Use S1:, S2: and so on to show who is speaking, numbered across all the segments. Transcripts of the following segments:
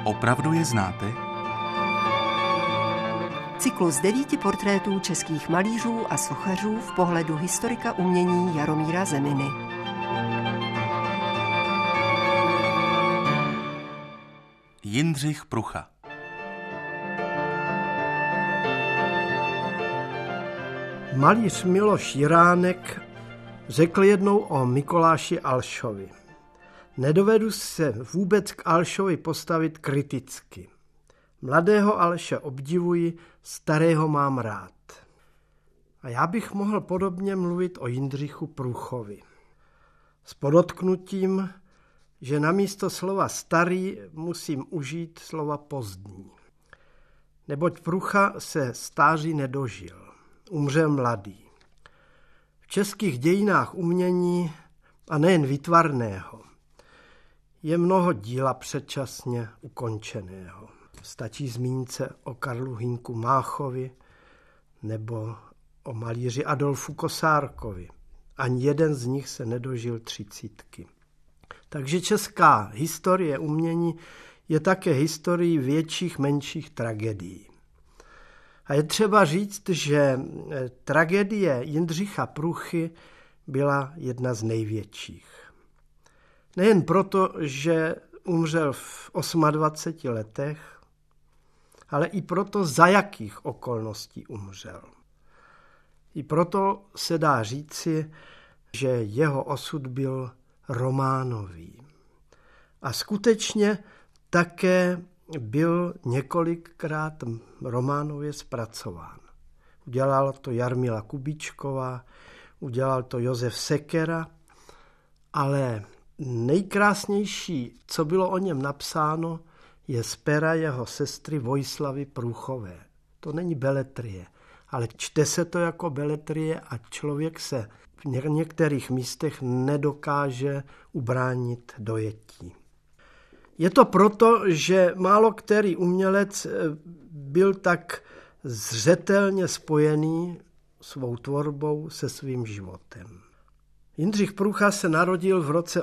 S1: Opravdu je znáte?
S2: Cyklus 9 portrétů českých malířů a sochařů v pohledu historika umění Jaromíra Zeminy.
S1: Jindřich Prucha.
S3: Malíř Miloš Jiránek řekl jednou o Mikuláši Alšovi: nedovedu se vůbec k Alšovi postavit kriticky. Mladého Alše obdivuji, starého mám rád. A já bych mohl podobně mluvit o Jindřichu Pruchovi. S podotknutím, že namísto slova starý musím užít slova pozdní. Neboť Prucha se stáří nedožil. Umřel mladý. V českých dějinách umění, a nejen výtvarného, je mnoho díla předčasně ukončeného. Stačí zmínit se o Karlu Hynku Máchovi nebo o malíři Adolfu Kosárkovi. Ani jeden z nich se nedožil 30. Takže česká historie umění je také historií větších, menších tragédií. A je třeba říct, že tragédie Jindřicha Pruchy byla jedna z největších. Nejen proto, že umřel v 28 letech, ale i proto, za jakých okolností umřel. I proto se dá říci, že jeho osud byl románový. A skutečně také byl několikrát románově zpracován. Udělal to Jarmila Kubíčková, udělal to Josef Sekera, ale nejkrásnější, co bylo o něm napsáno, je z pera jeho sestry Vojslavy Pruchové. To není beletrie, ale čte se to jako beletrie a člověk se v některých místech nedokáže ubránit dojetí. Je to proto, že málo který umělec byl tak zřetelně spojený svou tvorbou se svým životem. Jindřich Prucha se narodil v roce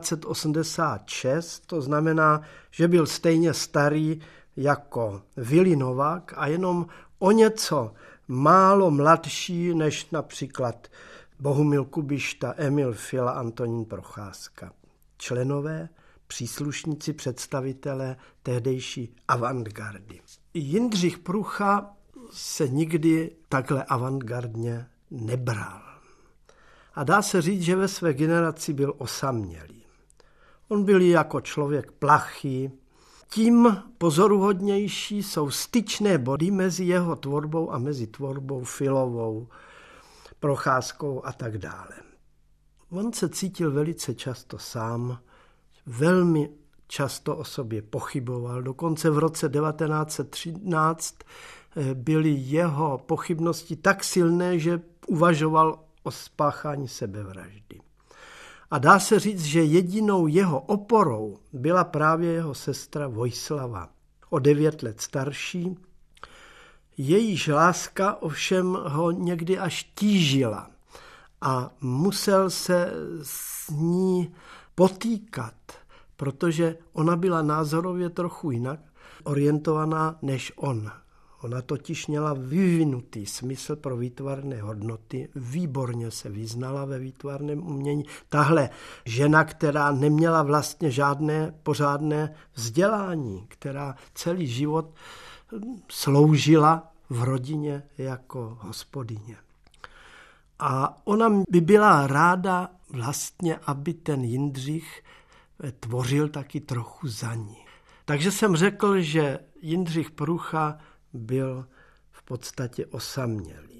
S3: 1886, to znamená, že byl stejně starý jako Willy Novák a jenom o něco málo mladší než například Bohumil Kubišta, Emil Fila, Antonín Procházka. Členové, příslušníci, představitelé tehdejší avantgardy. Jindřich Prucha se nikdy takhle avantgardně nebral. A dá se říct, že ve své generaci byl osamělý. On byl jako člověk plachý. Tím pozoruhodnější jsou styčné body mezi jeho tvorbou a mezi tvorbou Filovou, Procházkou a tak dále. On se cítil velice často sám, velmi často o sobě pochyboval. Dokonce v roce 1913 byly jeho pochybnosti tak silné, že uvažoval o spáchání sebevraždy. A dá se říct, že jedinou jeho oporou byla právě jeho sestra Vojslava, o 9 let starší. Jejíž láska ovšem ho někdy až tížila a musel se s ní potýkat, protože ona byla názorově trochu jinak orientovaná než on. Ona totiž měla vyvinutý smysl pro výtvarné hodnoty, výborně se vyznala ve výtvarném umění. Tahle žena, která neměla vlastně žádné pořádné vzdělání, která celý život sloužila v rodině jako hospodyně. A ona by byla ráda vlastně, aby ten Jindřich tvořil taky trochu za ní. Takže jsem řekl, že Jindřich Prucha byl v podstatě osamělý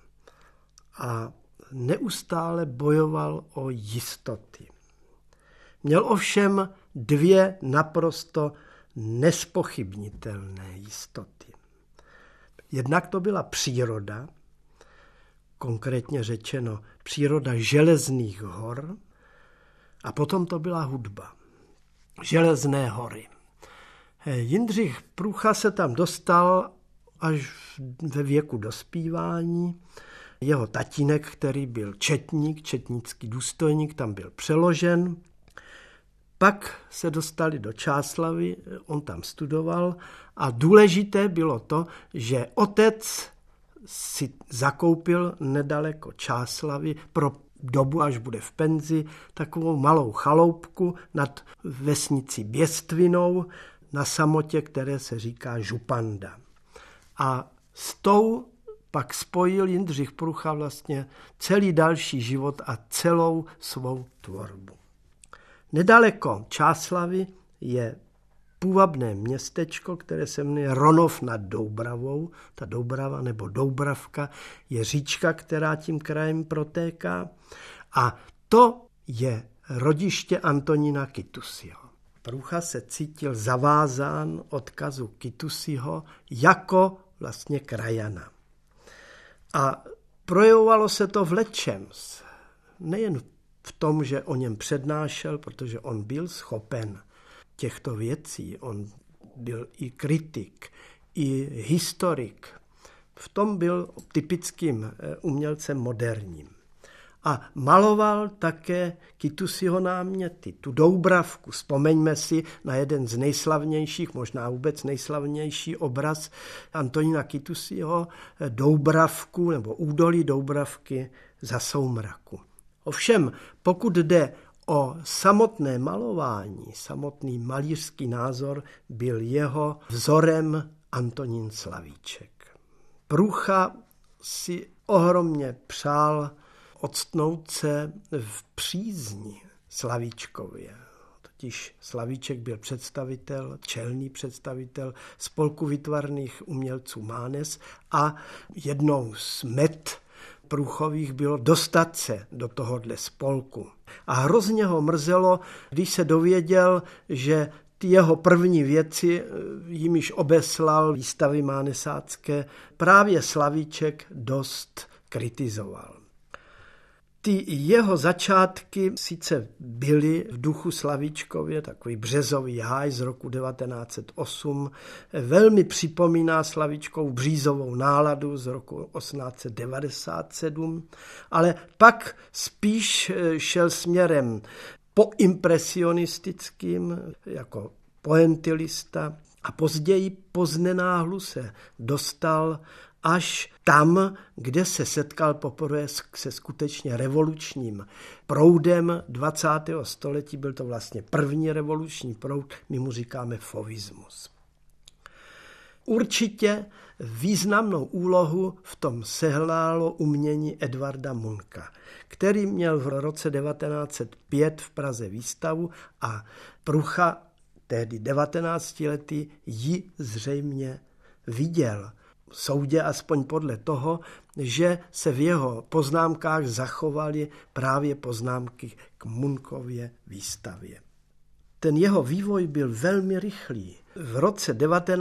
S3: a neustále bojoval o jistoty. Měl ovšem 2 naprosto nespochybnitelné jistoty. Jednak to byla příroda, konkrétně řečeno příroda Železných hor, a potom to byla hudba, Železné hory. Jindřich Prucha se tam dostal až ve věku dospívání. Jeho tatínek, který byl četník, četnický důstojník, tam byl přeložen. Pak se dostali do Čáslavy, on tam studoval a důležité bylo to, že otec si zakoupil nedaleko Čáslavy pro dobu, až bude v penzi, takovou malou chaloupku nad vesnicí Běstvinou na samotě, které se říká Županda. A s tou pak spojil Jindřich Prucha vlastně celý další život a celou svou tvorbu. Nedaleko Čáslavy je půvabné městečko, které se jmenuje Ronov nad Doubravou. Ta Doubrava nebo Doubravka je říčka, která tím krajem protéká. A to je rodiště Antonína Kytusiho. Prucha se cítil zavázán odkazu Kytusiho jako vlastně krajana. A projevovalo se to v lecčems. Nejen v tom, že o něm přednášel, protože on byl schopen těchto věcí. On byl i kritik, i historik. V tom byl typickým umělcem moderním. A maloval také Kytusiho náměty, tu Doubravku. Vzpomeňme si na jeden z nejslavnějších, možná vůbec nejslavnější obraz Antonína Kytusiho, Doubravku nebo údolí Doubravky za soumraku. Ovšem, pokud jde o samotné malování, samotný malířský názor, byl jeho vzorem Antonín Slavíček. Prucha si ohromně přál octnout se v přízni Slavíčkově. Totiž Slavíček byl představitel, čelný představitel spolku výtvarných umělců Mánes a jednou z met Pruchových bylo dostat se do tohohle spolku. A hrozně ho mrzelo, když se dověděl, že ty jeho první věci, jimiž obeslal výstavy mánesácké, právě Slavíček dost kritizoval. Ty jeho začátky sice byly v duchu Slavíčkově, takový březový háj z roku 1908, velmi připomíná Slavíčkovu břízovou náladu z roku 1897, ale pak spíš šel směrem poimpresionistickým jako pointilista a později poznenáhlu se dostal až tam, kde se setkal poprvé se skutečně revolučním proudem 20. století. Byl to vlastně první revoluční proud, my mu říkáme fauvismus. Určitě významnou úlohu v tom sehrálo umění Edvarda Munka, který měl v roce 1905 v Praze výstavu a Prucha, tehdy 19letý, ji zřejmě viděl. Soudě aspoň podle toho, že se v jeho poznámkách zachovaly právě poznámky k Munkově výstavě. Ten jeho vývoj byl velmi rychlý. V roce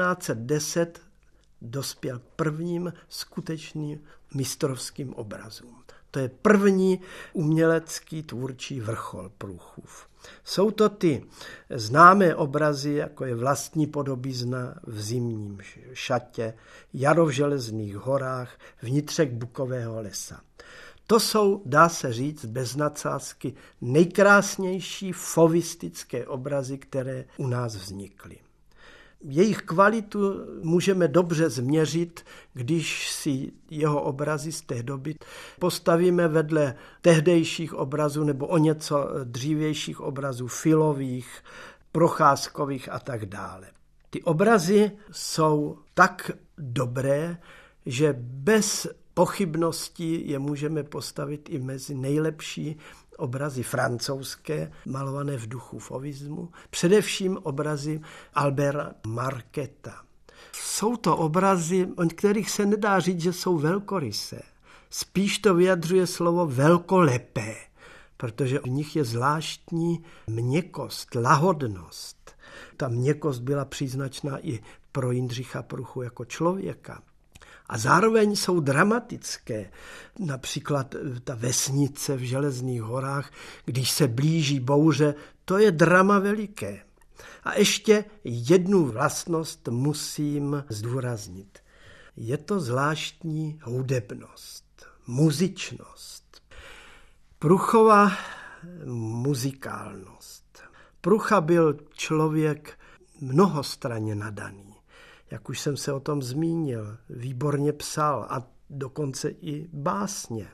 S3: 1910 dospěl k prvním skutečným mistrovským obrazům. To je první umělecký tvůrčí vrchol Pruchův. Jsou to ty známé obrazy, jako je Vlastní podobizna v zimním šatě, Jaro v železných horách, Vnitřek bukového lesa. To jsou, dá se říct, bez nadsázky nejkrásnější fauvistické obrazy, které u nás vznikly. Jejich kvalitu můžeme dobře změřit, když si jeho obrazy z té doby postavíme vedle tehdejších obrazů nebo o něco dřívějších obrazů filových, procházkových a tak dále. Ty obrazy jsou tak dobré, že bez pochybností je můžeme postavit i mezi nejlepší obrazy francouzské, malované v duchu fauvismu, především obrazy Alberta Marqueta. Jsou to obrazy, o kterých se nedá říct, že jsou velkorysé. Spíš to vyjadřuje slovo velkolepé, protože v nich je zvláštní měkkost, lahodnost. Ta měkkost byla příznačná i pro Jindřicha Pruchu jako člověka. A zároveň jsou dramatické. Například ta vesnice v Železných horách, když se blíží bouře, to je drama veliké. A ještě jednu vlastnost musím zdůraznit. Je to zvláštní hudebnost, muzičnost. Pruchova muzikálnost. Prucha byl člověk mnohostranně nadaný. Jak už jsem se o tom zmínil, výborně psal a dokonce i básně.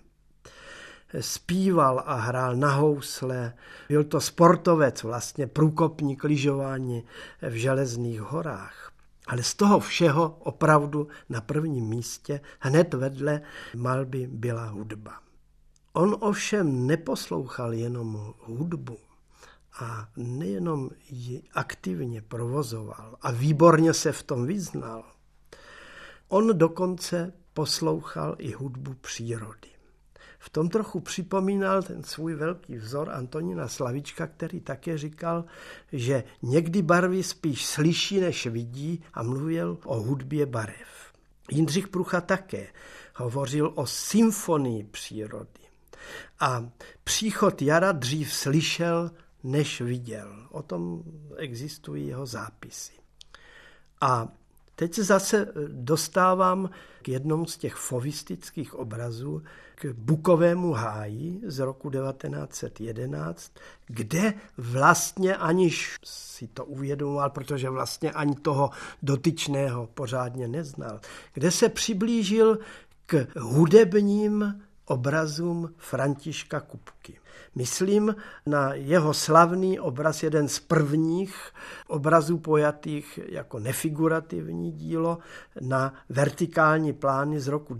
S3: Zpíval a hrál na housle. Byl to sportovec, vlastně průkopník lyžování v Železných horách. Ale z toho všeho opravdu na prvním místě hned vedle malby byla hudba. On ovšem neposlouchal jenom hudbu a nejenom ji aktivně provozoval a výborně se v tom vyznal. On dokonce poslouchal i hudbu přírody. V tom trochu připomínal ten svůj velký vzor Antonína Slavíčka, který také říkal, že někdy barvy spíš slyší, než vidí, a mluvil o hudbě barev. Jindřich Prucha také hovořil o symfonii přírody. A příchod jara dřív slyšel, než viděl. O tom existují jeho zápisy. A teď se zase dostávám k jednomu z těch fovistických obrazů, k Bukovému háji z roku 1911, kde vlastně, aniž si to uvědomoval, protože vlastně ani toho dotyčného pořádně neznal, kde se přiblížil k hudebním obrazům Františka Kupky. Myslím na jeho slavný obraz, jeden z prvních obrazů pojatých jako nefigurativní dílo na vertikální plány z roku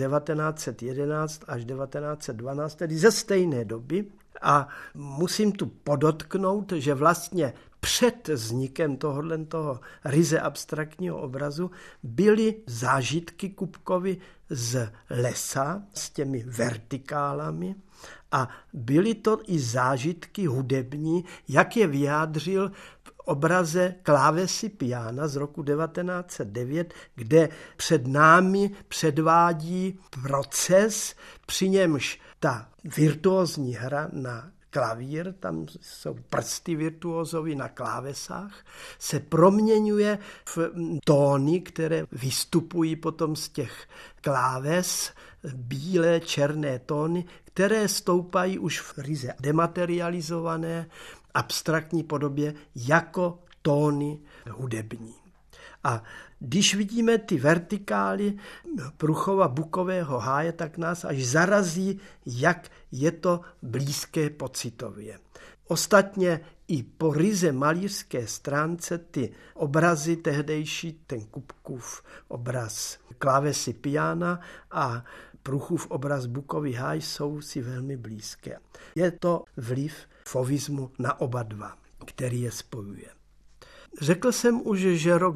S3: 1911 až 1912, tedy ze stejné doby. A musím tu podotknout, že vlastně před vznikem toho ryze abstraktního obrazu byly zážitky Kupkovy z lesa s těmi vertikálami a byly to i zážitky hudební, jak je vyjádřil v obraze Klávesy piana z roku 1909, kde před námi předvádí proces, při němž ta virtuózní hra na klavír, tam jsou prsty virtuózovi na klávesách, se proměňuje v tóny, které vystupují potom z těch kláves, bílé, černé tóny, které stoupají už v ryze dematerializované abstraktní podobě jako tóny hudební. A když vidíme ty vertikály Pruchova Bukového háje, tak nás až zarazí, jak je to blízké pocitově. Ostatně i po ryze malířské stránce ty obrazy tehdejší, ten Kupkův obraz Klávesy piana a Pruchův obraz Bukový háj jsou si velmi blízké. Je to vliv fovismu na oba dva, který je spojuje. Řekl jsem už, že rok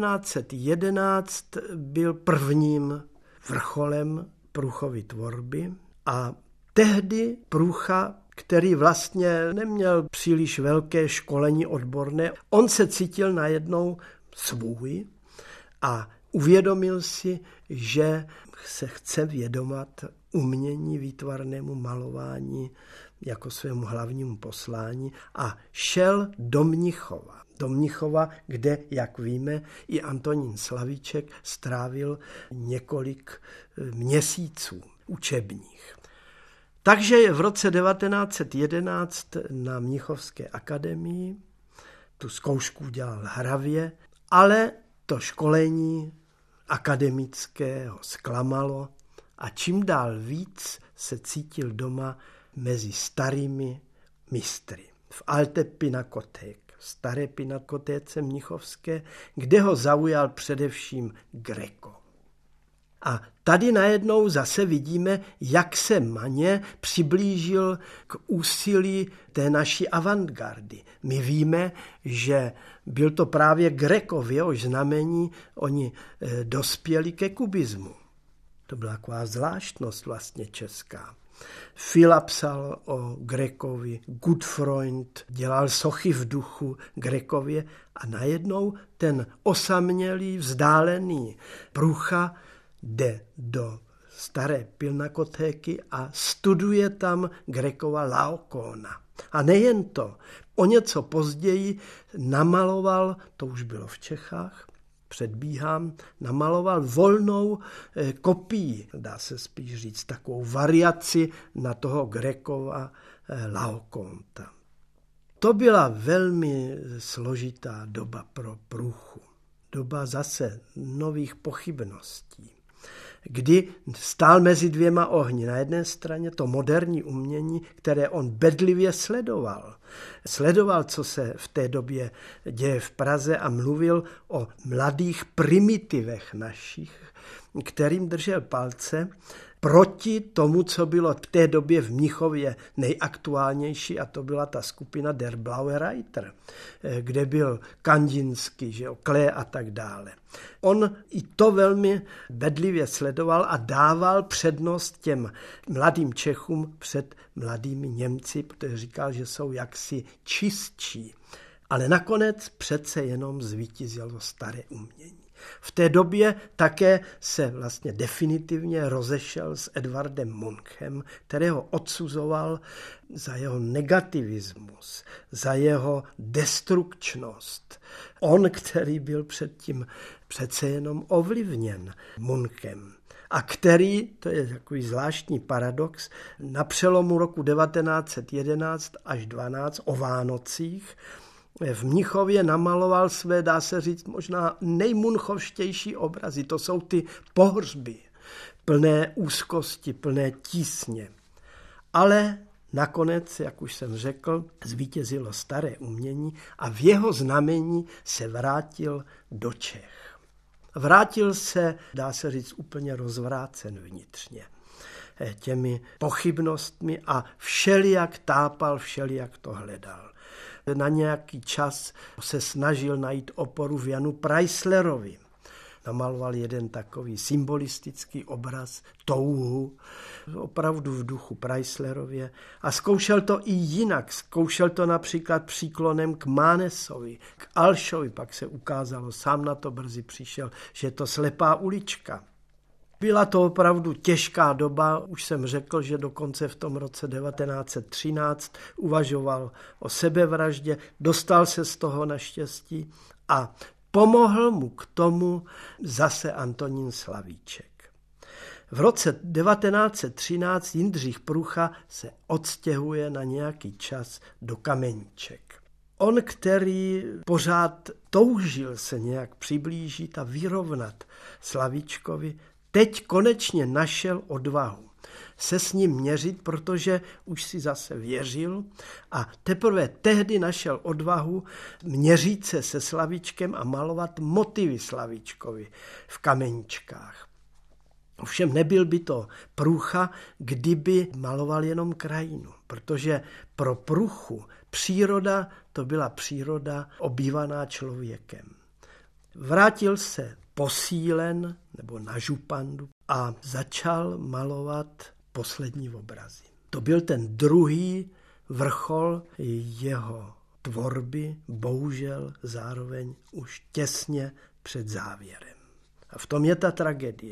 S3: 1911 byl prvním vrcholem Pruchovy tvorby a tehdy Prucha, který vlastně neměl příliš velké školení odborné, on se cítil najednou svůj a uvědomil si, že se chce vědomat umění, výtvarnému malování jako svému hlavnímu poslání a šel do Mnichova. Do Mnichova, kde, jak víme, i Antonín Slavíček strávil několik měsíců učebních. Takže v roce 1911 na Mnichovské akademii tu zkoušku udělal hravě, ale to školení akademické ho zklamalo a čím dál víc se cítil doma mezi starými mistry. V Alte Pinakothek, staré pinakotéce mnichovské, kde ho zaujal především Greco. A tady najednou zase vidíme, jak se Maně přiblížil k úsilí té naší avantgardy. My víme, že byl to právě Greco, v jehož znamení oni dospěli ke kubismu. To byla taková zvláštnost vlastně česká. Fila psal o Grecovi, Gutfreund dělal sochy v duchu Grekově a najednou ten osamělý, vzdálený Prucha jde do staré pinakotéky a studuje tam Grecova Laokóna. A nejen to, o něco později namaloval, to už bylo v Čechách, předbíhám, namaloval volnou kopii, dá se spíš říct, takovou variaci na toho Grecova Laokonta. To byla velmi složitá doba pro Průchu. Doba zase nových pochybností, kdy stál mezi dvěma ohni. Na jedné straně to moderní umění, které on bedlivě sledoval. Sledoval, co se v té době děje v Praze a mluvil o mladých primitivech našich, kterým držel palce, proti tomu, co bylo v té době v Mnichově nejaktuálnější, a to byla ta skupina Der Blaue Reiter, kde byl Kandinský, že jo, Klee a tak dále. On i to velmi bedlivě sledoval a dával přednost těm mladým Čechům před mladými Němci, protože říkal, že jsou jaksi čistší. Ale nakonec přece jenom zvítězilo staré umění. V té době také se vlastně definitivně rozešel s Edvardem Munchem, kterého odsuzoval za jeho negativismus, za jeho destrukčnost. On, který byl předtím přece jenom ovlivněn Munchem a který, to je takový zvláštní paradox, na přelomu roku 1911 až 12 o Vánocích v Mnichově namaloval své, dá se říct, možná nejmunchovštější obrazy. To jsou ty pohřby, plné úzkosti, plné tísně. Ale nakonec, jak už jsem řekl, zvítězilo staré umění a v jeho znamení se vrátil do Čech. Vrátil se, dá se říct, úplně rozvrácen vnitřně těmi pochybnostmi a všelijak tápal, všelijak to hledal. Na nějaký čas se snažil najít oporu v Janu Preisslerovi. Namaloval jeden takový symbolistický obraz, touhu, opravdu v duchu Preisslerově. A zkoušel to i jinak. Zkoušel to například příklonem k Mánesovi, k Alšovi. Pak se ukázalo, sám na to brzy přišel, že je to slepá ulička. Byla to opravdu těžká doba, už jsem řekl, že dokonce v tom roce 1913 uvažoval o sebevraždě, dostal se z toho naštěstí a pomohl mu k tomu zase Antonín Slavíček. V roce 1913 Jindřich Prucha se odstěhuje na nějaký čas do Kameníček. On, který pořád toužil se nějak přiblížit a vyrovnat Slavíčkovi, teď konečně našel odvahu se s ním měřit, protože už si zase věřil a teprve tehdy našel odvahu měřit se se Slavíčkem a malovat motivy Slavíčkovi v Kameníčkách. Ovšem nebyl by to Průcha, kdyby maloval jenom krajinu, protože pro Průchu příroda to byla příroda obývaná člověkem. Vrátil se posílen nebo na župandu a začal malovat poslední obrazy. To byl ten druhý vrchol jeho tvorby, bohužel zároveň už těsně před závěrem. A v tom je ta tragédie.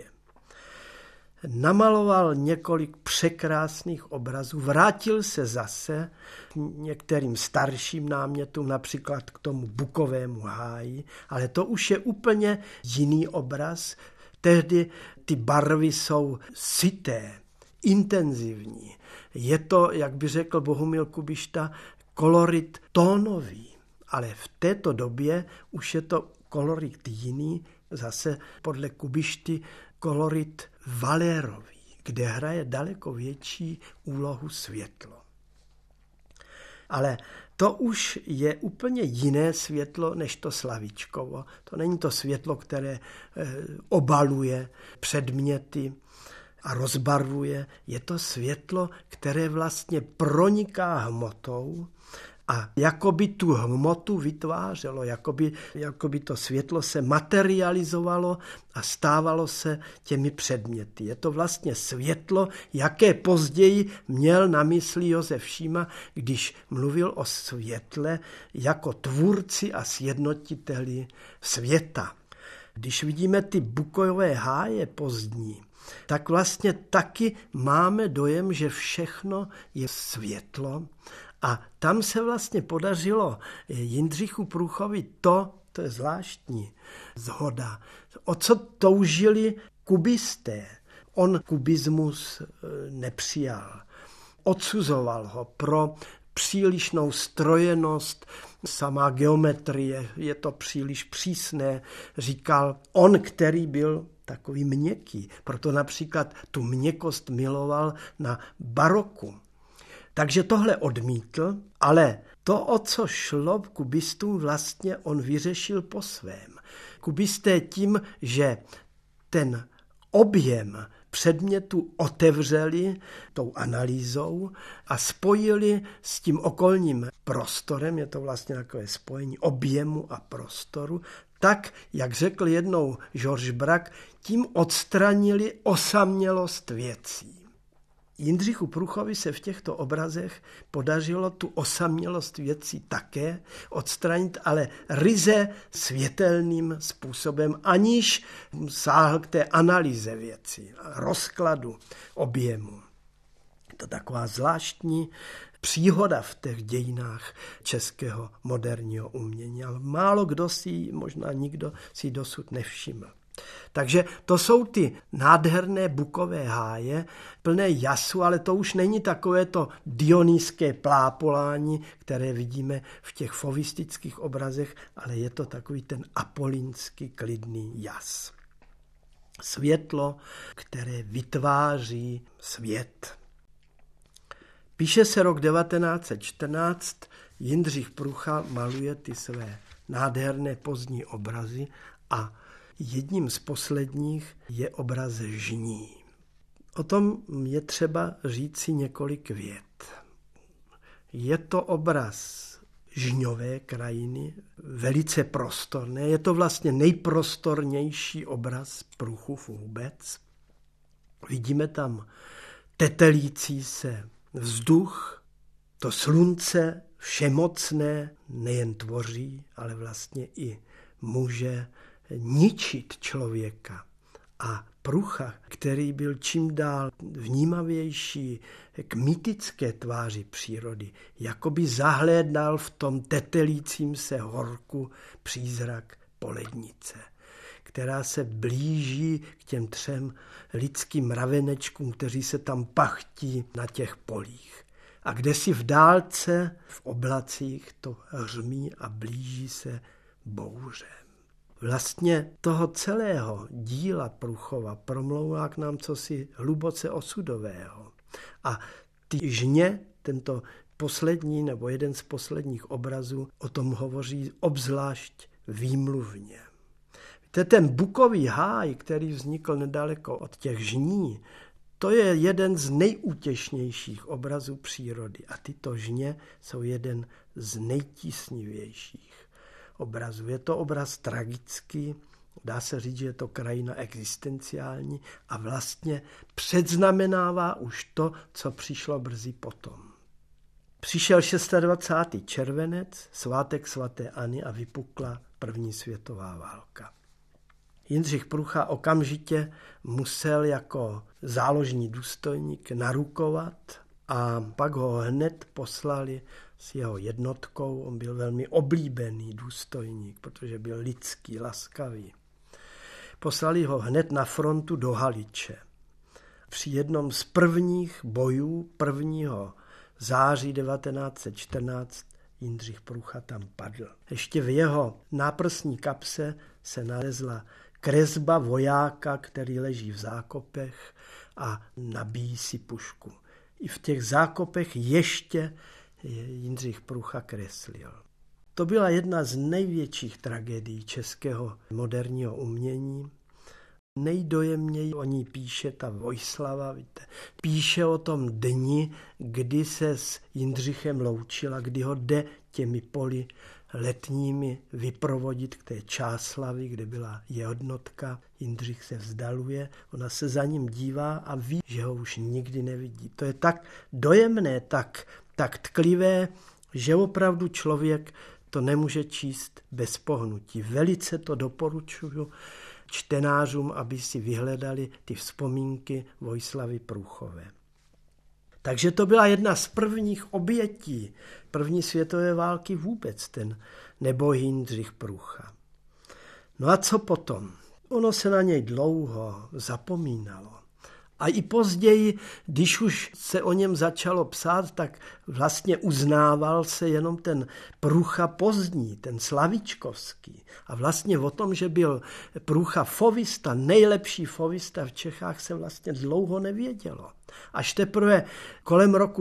S3: Namaloval několik překrásných obrazů, vrátil se zase k některým starším námětům, například k tomu bukovému háji, ale to už je úplně jiný obraz. Tehdy ty barvy jsou syté, intenzivní. Je to, jak by řekl Bohumil Kubišta, kolorit tónový, ale v této době už je to kolorit jiný, zase podle Kubišty kolorit Valérový, kde hraje daleko větší úlohu světlo. Ale to už je úplně jiné světlo než to Slavíčkovo. To není to světlo, které obaluje předměty a rozbarvuje. Je to světlo, které vlastně proniká hmotou a jakoby tu hmotu vytvářelo, jakoby to světlo se materializovalo a stávalo se těmi předměty. Je to vlastně světlo, jaké později měl na mysli Josef Šíma, když mluvil o světle jako tvůrci a sjednotiteli světa. Když vidíme ty bukové háje pozdní, tak vlastně taky máme dojem, že všechno je světlo. A tam se vlastně podařilo Jindřichu Pruchovi to je zvláštní shoda, o co toužili kubisté. On kubismus nepřijal, odsuzoval ho pro přílišnou strojenost, samá geometrie, je to příliš přísné, říkal on, který byl takový měkký. Proto například tu měkkost miloval na baroku. Takže tohle odmítl, ale to, o co šlo kubistům, vlastně on vyřešil po svém. Kubisté tím, že ten objem předmětu otevřeli tou analýzou a spojili s tím okolním prostorem, je to vlastně takové spojení objemu a prostoru, tak, jak řekl jednou Georges Braque, tím odstranili osamělost věcí. Jindřichu Pruchovi se v těchto obrazech podařilo tu osamělost věcí také odstranit, ale ryze světelným způsobem, aniž sáhl k té analýze věcí, rozkladu objemu. To taková zvláštní příhoda v těch dějinách českého moderního umění, ale málo kdo si, možná nikdo si dosud nevšiml. Takže to jsou ty nádherné bukové háje, plné jasu, ale to už není takové to dionýské plápolání, které vidíme v těch fovistických obrazech, ale je to takový ten apolínský klidný jas. Světlo, které vytváří svět. Píše se rok 1914, Jindřich Prucha maluje ty své nádherné pozdní obrazy a jedním z posledních je obraz Žní. O tom je třeba říci několik vět. Je to obraz žňové krajiny, velice prostorné. Je to vlastně nejprostornější obraz Pruchův vůbec. Vidíme tam tetelící se vzduch, to slunce všemocné nejen tvoří, ale vlastně i může ničit člověka. A Prucha, který byl čím dál vnímavější k mýtické tváři přírody, jakoby zahlédnal v tom tetelícím se horku přízrak polednice, která se blíží k těm 3 lidským mravenečkům, kteří se tam pachtí na těch polích. A kde si v dálce, v oblacích to hřmí a blíží se bouře. Vlastně toho celého díla Pruchova promlouvá k nám cosi hluboce osudového. A ty žně, tento poslední nebo jeden z posledních obrazů, o tom hovoří obzvlášť výmluvně. Víte, ten bukový háj, který vznikl nedaleko od těch žní, to je jeden z nejútěšnějších obrazů přírody. A tyto žně jsou jeden z nejtísnivějších obrazů. Je to obraz tragický, dá se říct, že je to krajina existenciální a vlastně předznamenává už to, co přišlo brzy potom. Přišel 26. červenec, svátek svaté Anny a vypukla první světová válka. Jindřich Prucha okamžitě musel jako záložní důstojník narukovat a pak ho hned poslali s jeho jednotkou. On byl velmi oblíbený důstojník, protože byl lidský, laskavý. Poslali ho hned na frontu do Haliče. Při jednom z prvních bojů 1. září 1914 Jindřich Prucha tam padl. Ještě v jeho náprsní kapse se nalezla kresba vojáka, který leží v zákopech a nabíjí si pušku. I v těch zákopech ještě Jindřich Prucha kreslil. To byla jedna z největších tragédií českého moderního umění. Nejdojemněji o ní píše ta Vojslava, víte. Píše o tom dni, kdy se s Jindřichem loučila, kdy ho jde těmi poli letními vyprovodit k té Čáslavi, kde byla jednotka. Jindřich se vzdaluje, ona se za ním dívá a ví, že ho už nikdy nevidí. To je tak dojemné, tak tklivé, že opravdu člověk to nemůže číst bez pohnutí. Velice to doporučuju čtenářům, aby si vyhledali ty vzpomínky Vojslavy Pruchové. Takže to byla jedna z prvních obětí první světové války vůbec, ten nebohý Jindřich Prucha. No a co potom? Ono se na něj dlouho zapomínalo, A i později, když už se o něm začalo psát, tak vlastně uznával se jenom ten Prucha pozdní, ten slavičkovský. A vlastně o tom, že byl Prucha fovista, nejlepší fovista v Čechách, se vlastně dlouho nevědělo. Až teprve kolem roku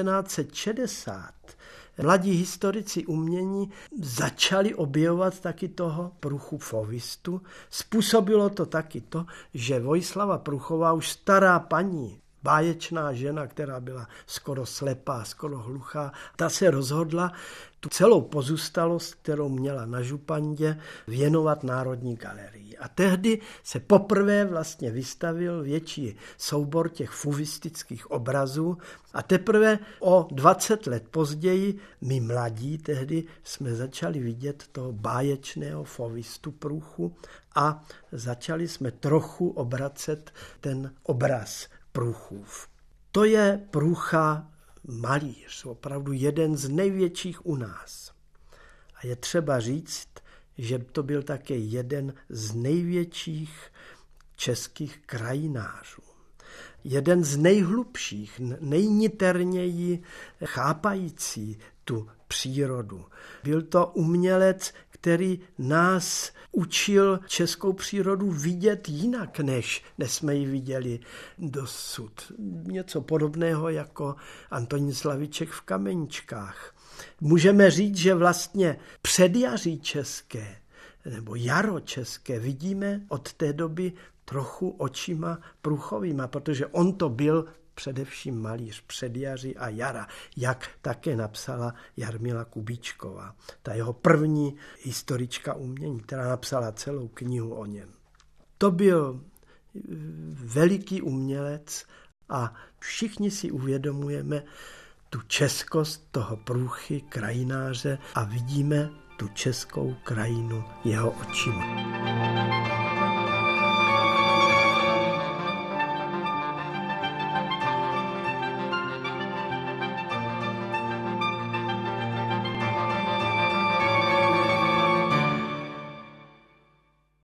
S3: 1960 mladí historici umění začali objevovat taky toho Pruchu fovistu. Způsobilo to taky to, že Vojslava Pruchová, už stará paní, báječná žena, která byla skoro slepá, skoro hluchá, ta se rozhodla tu celou pozůstalost, kterou měla na Župandě, věnovat Národní galerii. A tehdy se poprvé vlastně vystavil větší soubor těch fovistických obrazů a teprve o 20 let později my mladí tehdy jsme začali vidět toho báječného fovistu Pruchu a začali jsme trochu obracet ten obraz Pruchův. To je Prucha malíř, opravdu jeden z největších u nás. A je třeba říct, že to byl také jeden z největších českých krajinářů. Jeden z nejhlubších, nejniterněji chápající tu přírodu. Byl to umělec, který nás učil českou přírodu vidět jinak, než jsme ji viděli dosud. Něco podobného jako Antonín Slavíček v Kameničkách. Můžeme říct, že vlastně předjaří české nebo jaro české vidíme od té doby trochu očima Pruchovýma, protože on to byl především malíř předjaří a jara, jak také napsala Jarmila Kubíčková, ta jeho první historička umění, která napsala celou knihu o něm. To byl veliký umělec a všichni si uvědomujeme tu českost toho Pruchy, krajináře a vidíme tu českou krajinu jeho očima.